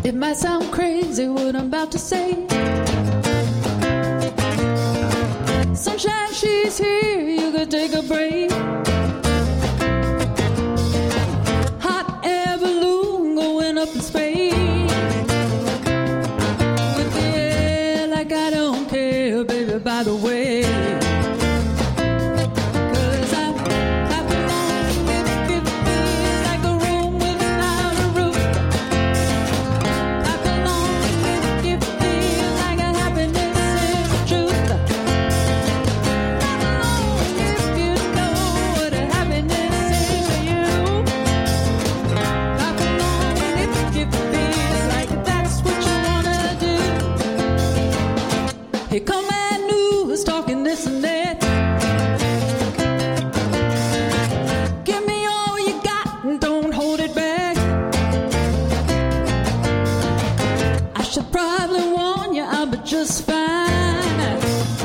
It might sound crazy what I'm about to say. Sunshine, she's here, you could take a break. Hot air balloon going up in space. With the air like I don't care, baby, by the way. Here come bad news, talking this and that. Give me all you got and don't hold it back. I should probably warn you, I'll be just fine.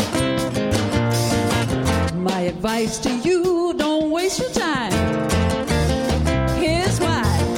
My advice to you, don't waste your time. Here's why.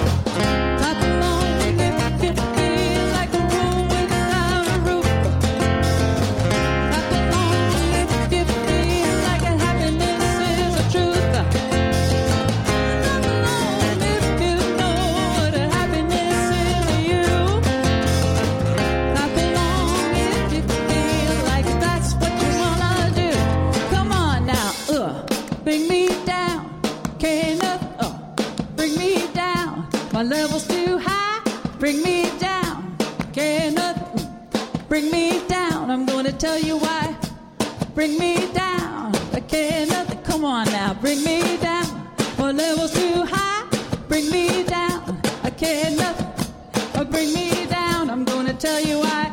Bring me down, can't bring me down. My level's too high, bring me down, can't bring me down. I'm gonna tell you why. Bring me down, I can't nothing. Come on now, bring me down. My level's too high, bring me down, I can't nothing. Bring me down, I'm gonna tell you why.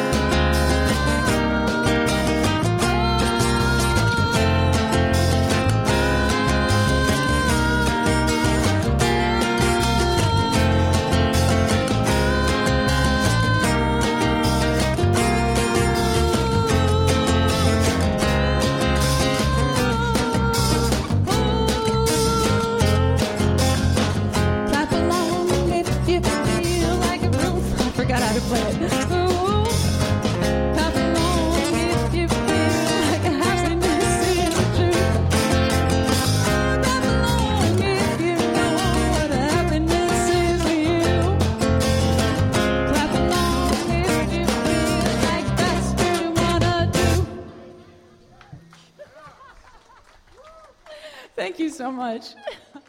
Forgot how to play it. Ooh, clap along if you feel like happiness is the truth. Clap along if you know what happiness is for you. Clap along if you feel like that's what you wanna do. Thank you so much.